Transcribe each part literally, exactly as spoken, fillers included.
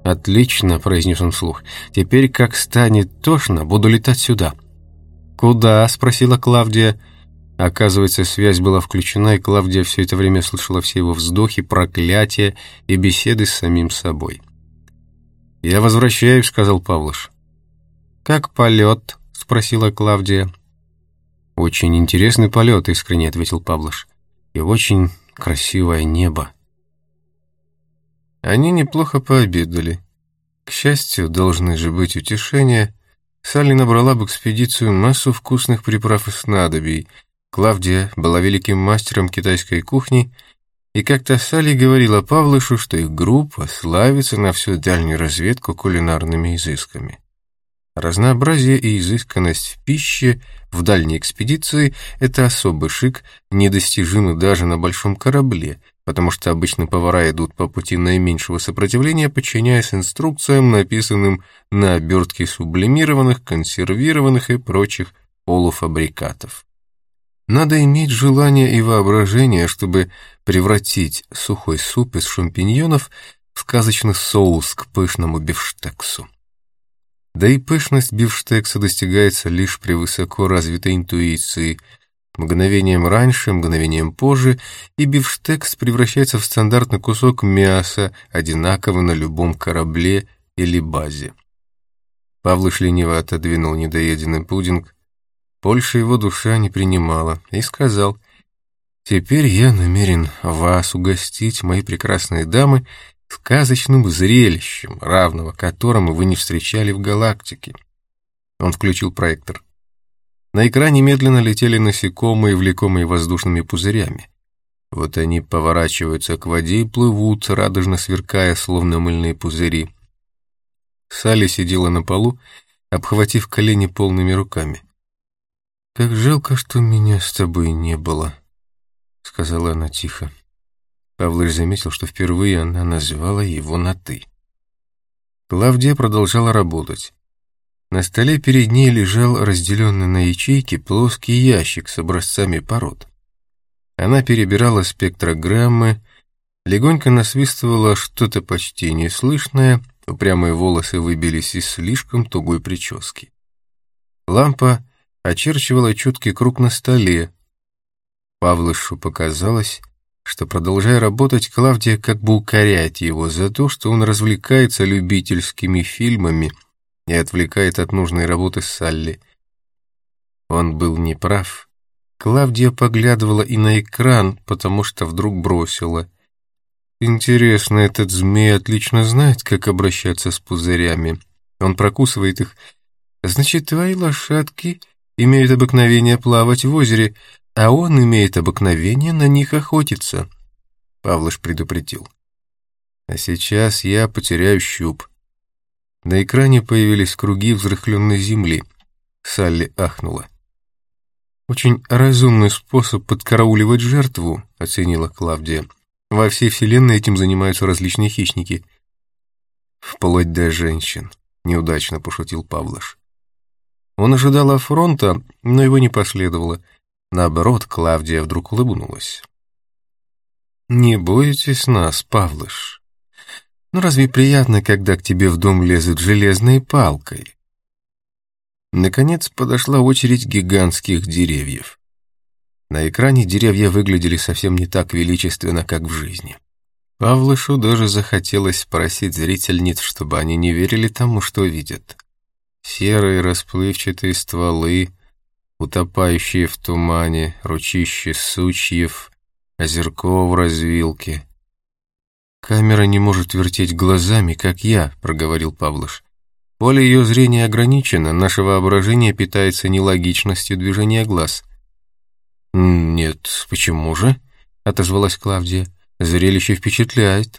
«Отлично», — произнес он вслух. «Теперь, как станет тошно, буду летать сюда». «Куда?» — спросила Клавдия. Оказывается, связь была включена, и Клавдия все это время слышала все его вздохи, проклятия и беседы с самим собой. «Я возвращаюсь», — сказал Павлыш. «Как полет?» — спросила Клавдия. «Очень интересный полет», — искренне ответил Павлыш. «И очень красивое небо». Они неплохо пообедали. К счастью, должны же быть утешения. Салли набрала в экспедицию массу вкусных приправ и снадобий. Клавдия была великим мастером китайской кухни, и как-то Салли говорила Павлышу, что их группа славится на всю дальнюю разведку кулинарными изысками. Разнообразие и изысканность в пище в дальней экспедиции – это особый шик, недостижимый даже на большом корабле, потому что обычно повара идут по пути наименьшего сопротивления, подчиняясь инструкциям, написанным на обертке сублимированных, консервированных и прочих полуфабрикатов. Надо иметь желание и воображение, чтобы превратить сухой суп из шампиньонов в сказочный соус к пышному бифштексу. Да и пышность бифштекса достигается лишь при высоко развитой интуиции. Мгновением раньше, мгновением позже, и бифштекс превращается в стандартный кусок мяса, одинаковый на любом корабле или базе. Павлыш лениво отодвинул недоеденный пудинг. Больше его душа не принимала, и сказал: «Теперь я намерен вас угостить, мои прекрасные дамы, сказочным зрелищем, равного которому вы не встречали в галактике». Он включил проектор. На экране медленно летели насекомые, влекомые воздушными пузырями. Вот они поворачиваются к воде и плывут, радужно сверкая, словно мыльные пузыри. Салли сидела на полу, обхватив колени полными руками. «Как жалко, что меня с тобой не было», — сказала она тихо. Павлыш заметил, что впервые она называла его на «ты». Клавдия продолжала работать. На столе перед ней лежал разделенный на ячейки плоский ящик с образцами пород. Она перебирала спектрограммы, легонько насвистывала что-то почти неслышное, упрямые волосы выбились из слишком тугой прически. Лампа очерчивала четкий круг на столе. Павлышу показалось, что, продолжая работать, Клавдия как бы укоряет его за то, что он развлекается любительскими фильмами и отвлекает от нужной работы Салли. Он был неправ. Клавдия поглядывала и на экран, потому что вдруг бросила: «Интересно, этот змей отлично знает, как обращаться с пузырями. Он прокусывает их. Значит, твои лошадки имеют обыкновение плавать в озере, а он имеет обыкновение на них охотиться». Павлыш предупредил: «А сейчас я потеряю щуп». На экране появились круги взрыхленной земли. Салли ахнула. «Очень разумный способ подкарауливать жертву», — оценила Клавдия. «Во всей вселенной этим занимаются различные хищники». «Вплоть до женщин», — неудачно пошутил Павлыш. Он ожидал афронта, но его не последовало. Наоборот, Клавдия вдруг улыбнулась. «Не бойтесь нас, Павлыш. Ну разве приятно, когда к тебе в дом лезут железной палкой?» Наконец подошла очередь гигантских деревьев. На экране деревья выглядели совсем не так величественно, как в жизни. Павлышу даже захотелось спросить зрительниц, чтобы они не верили тому, что видят. Серые расплывчатые стволы, утопающие в тумане, ручище сучьев, озерко в развилке. «Камера не может вертеть глазами, как я», — проговорил Павлыш. «Поле ее зрения ограничено, наше воображение питается нелогичностью движения глаз». «Нет, почему же?» — отозвалась Клавдия. «Зрелище впечатляет».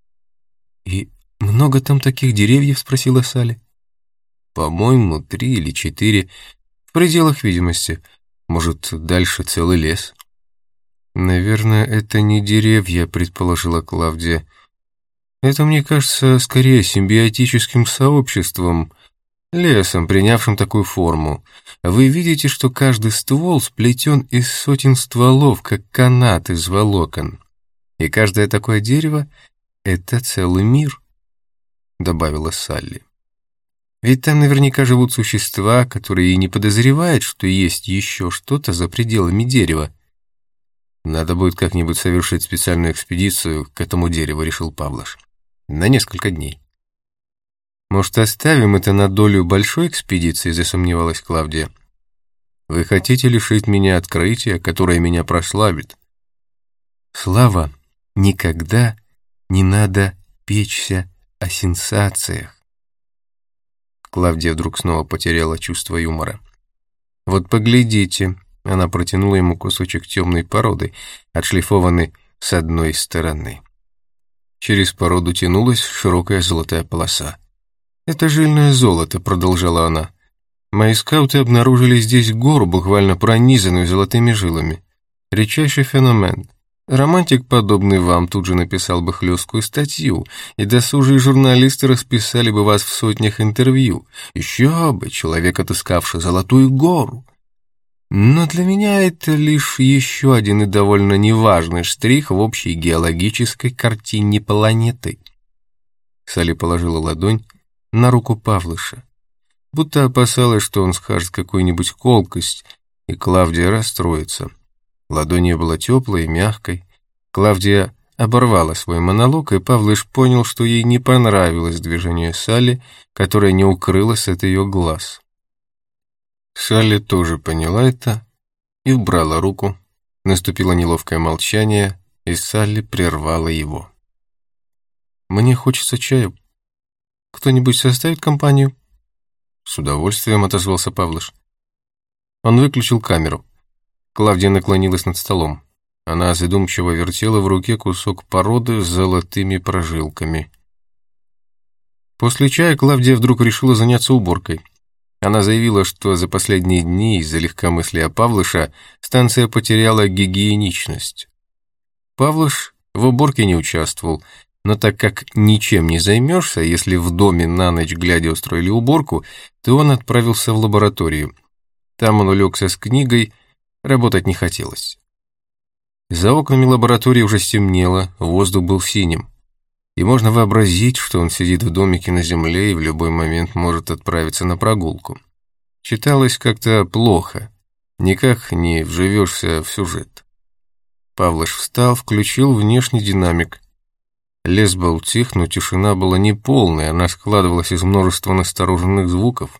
«И много там таких деревьев?» — спросила Салли. «По-моему, три или четыре. В пределах видимости. Может, дальше целый лес». «Наверное, это не деревья», — предположила Клавдия. «Это, мне кажется, скорее симбиотическим сообществом, лесом, принявшим такую форму. Вы видите, что каждый ствол сплетен из сотен стволов, как канат из волокон. И каждое такое дерево — это целый мир». добавила Салли. «Ведь там наверняка живут существа, которые и не подозревают, что есть еще что-то за пределами дерева». «Надо будет как-нибудь совершить специальную экспедицию к этому дереву», — решил Павлош. «На несколько дней». «Может, оставим это на долю большой экспедиции?» — засомневалась Клавдия. «Вы хотите лишить меня открытия, которое меня прославит?» «Слава, никогда не надо печься о сенсациях». Клавдия вдруг снова потеряла чувство юмора. «Вот поглядите», — она протянула ему кусочек темной породы, отшлифованный с одной стороны. Через породу тянулась широкая золотая полоса. «Это жильное золото», — продолжала она. «Мои скауты обнаружили здесь гору, буквально пронизанную золотыми жилами. Редчайший феномен. Романтик, подобный вам, тут же написал бы хлесткую статью, и досужие журналисты расписали бы вас в сотнях интервью. Еще бы, человек, отыскавший золотую гору. Но для меня это лишь еще один и довольно неважный штрих в общей геологической картине планеты». Салли положила ладонь на руку Павлыша, будто опасалась, что он скажет какую-нибудь колкость, и Клавдия расстроится. Ладонь ее была теплой и мягкой. Клавдия оборвала свой монолог, и Павлыш понял, что ей не понравилось движение Салли, которое не укрылось от ее глаз. Салли тоже поняла это и убрала руку. Наступило неловкое молчание, и Салли прервала его. «Мне хочется чаю. Кто-нибудь составит компанию?» «С удовольствием», — отозвался Павлыш. Он выключил камеру. Клавдия наклонилась над столом. Она задумчиво вертела в руке кусок породы с золотыми прожилками. После чая Клавдия вдруг решила заняться уборкой. Она заявила, что за последние дни из-за легкомыслия Павлыша станция потеряла гигиеничность. Павлыш в уборке не участвовал, но так как ничем не займешься, если в доме на ночь глядя устроили уборку, то он отправился в лабораторию. Там он улегся с книгой, работать не хотелось. За окнами лаборатории уже стемнело, воздух был синим. И можно вообразить, что он сидит в домике на земле и в любой момент может отправиться на прогулку. Читалось как-то плохо, никак не вживешься в сюжет. Павлош встал, включил внешний динамик. Лес был тих, но тишина была неполная, она складывалась из множества настороженных звуков.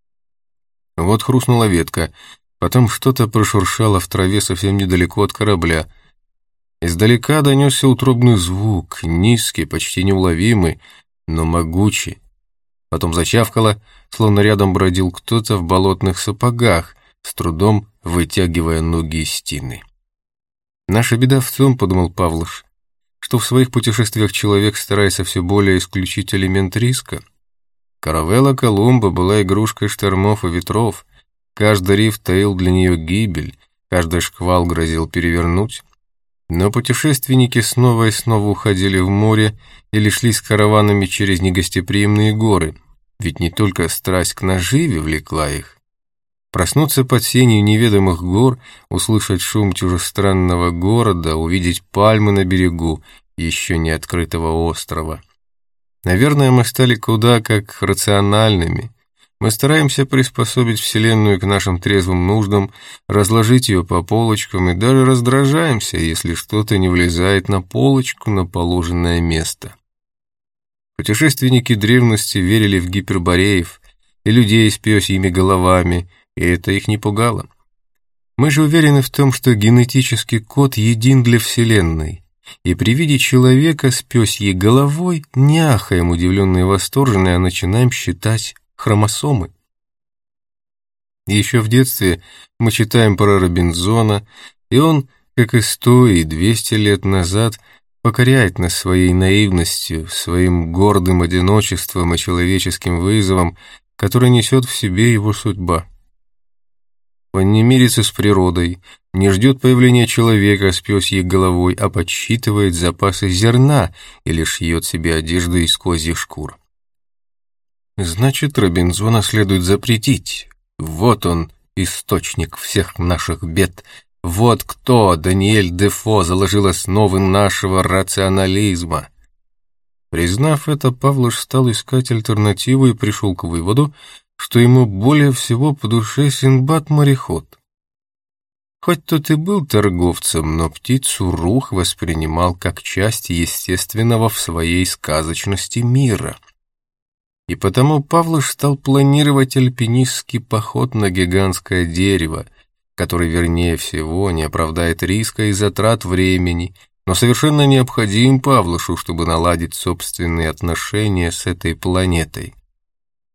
Вот хрустнула ветка, потом что-то прошуршало в траве совсем недалеко от корабля. Издалека донесся утробный звук, низкий, почти неуловимый, но могучий. Потом зачавкало, словно рядом бродил кто-то в болотных сапогах, с трудом вытягивая ноги из тины. «Наша беда в том, — подумал Павлош, — что в своих путешествиях человек старается все более исключить элемент риска. Каравелла Колумба была игрушкой штормов и ветров, каждый риф таил для нее гибель, каждый шквал грозил перевернуть. Но путешественники снова и снова уходили в море или шли с караванами через негостеприимные горы, ведь не только страсть к наживе влекла их. Проснуться под сенью неведомых гор, услышать шум чужестранного города, увидеть пальмы на берегу еще не открытого острова. Наверное, мы стали куда как рациональными. Мы стараемся приспособить Вселенную к нашим трезвым нуждам, разложить ее по полочкам и даже раздражаемся, если что-то не влезает на полочку на положенное место. Путешественники древности верили в гипербореев и людей с пёсьими головами, и это их не пугало. Мы же уверены в том, что генетический код един для Вселенной, и при виде человека с пёсьей головой не ахаем удивленные и восторженные, а начинаем считать хромосомы. Еще в детстве мы читаем про Робинзона, и он, как и сто и двести лет назад, покоряет нас своей наивностью, своим гордым одиночеством и человеческим вызовом, который несет в себе его судьба. Он не мирится с природой, не ждет появления человека с пёсьей головой, а подсчитывает запасы зерна или шьет себе одежду из козьих шкур. Значит, Робинзона следует запретить. Вот он, источник всех наших бед. Вот кто, Даниэль Дефо, заложил основы нашего рационализма. Признав это, Павлош стал искать альтернативу и пришел к выводу, что ему более всего по душе Синдбад-мореход. Хоть тот и был торговцем, но птицу Рух воспринимал как часть естественного в своей сказочности мира. И потому Павлош стал планировать альпинистский поход на гигантское дерево, который, вернее всего, не оправдает риска и затрат времени, но совершенно необходим Павлошу, чтобы наладить собственные отношения с этой планетой.